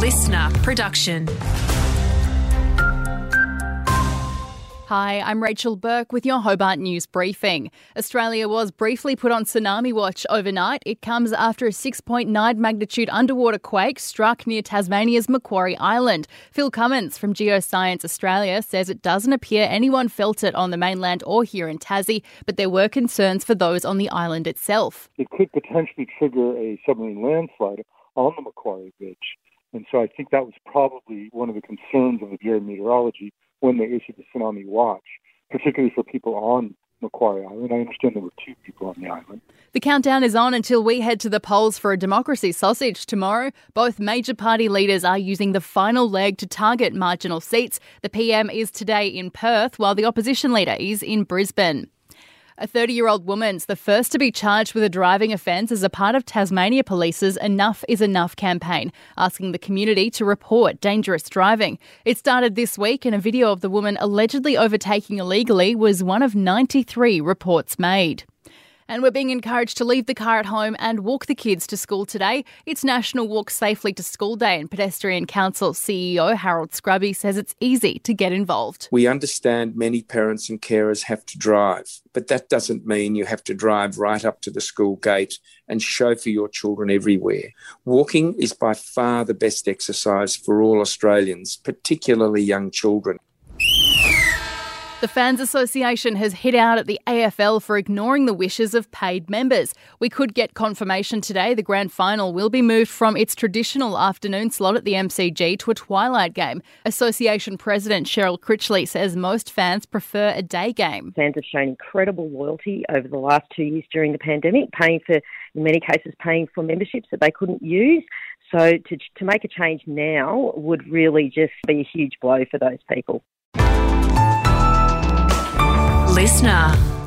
listener production. Hi, I'm Rachel Burke with your Hobart News Briefing. Australia was briefly put on tsunami watch overnight. It comes after a 6.9 magnitude underwater quake struck near Tasmania's Macquarie Island. Phil Cummins from Geoscience Australia says it doesn't appear anyone felt it on the mainland or here in Tassie, but there were concerns for those on the island itself. It could potentially trigger a submarine landslide on the Macquarie Ridge. And so I think that was probably one of the concerns of the Bureau of Meteorology when they issued the tsunami watch, particularly for people on Macquarie Island. I understand there were 2 people on the island. The countdown is on until we head to the polls for a democracy sausage tomorrow. Both major party leaders are using the final leg to target marginal seats. The PM is today in Perth, while the opposition leader is in Brisbane. A 30-year-old woman's the first to be charged with a driving offence as a part of Tasmania Police's Enough is Enough campaign, asking the community to report dangerous driving. It started this week, and a video of the woman allegedly overtaking illegally was one of 93 reports made. And we're being encouraged to leave the car at home and walk the kids to school today. It's National Walk Safely to School Day, and Pedestrian Council CEO Harold Scrubby says it's easy to get involved. We understand many parents and carers have to drive, but that doesn't mean you have to drive right up to the school gate and chauffeur your children everywhere. Walking is by far the best exercise for all Australians, particularly young children. The Fans Association has hit out at the AFL for ignoring the wishes of paid members. We could get confirmation today the grand final will be moved from its traditional afternoon slot at the MCG to a twilight game. Association President Cheryl Critchley says most fans prefer a day game. Fans have shown incredible loyalty over the last 2 years during the pandemic, in many cases paying for memberships that they couldn't use. So to make a change now would really just be a huge blow for those people. Listener.